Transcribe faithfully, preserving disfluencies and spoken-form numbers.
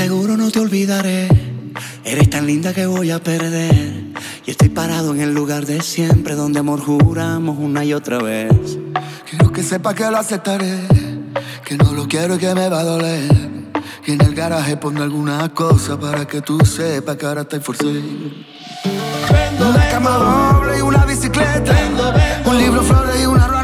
seguro no te olvidaré. Eres tan linda que voy a perder. Y estoy parado en el lugar de siempre, donde amor juramos una y otra vez. Quiero que sepa que lo aceptaré, que no lo quiero y que me va a doler. Que en el garaje ponga alguna cosa para que tú sepas que ahora estoy forcé. Vendo, Una cama doble y una bicicleta, vendo, vendo. un libro, flores y una rosa.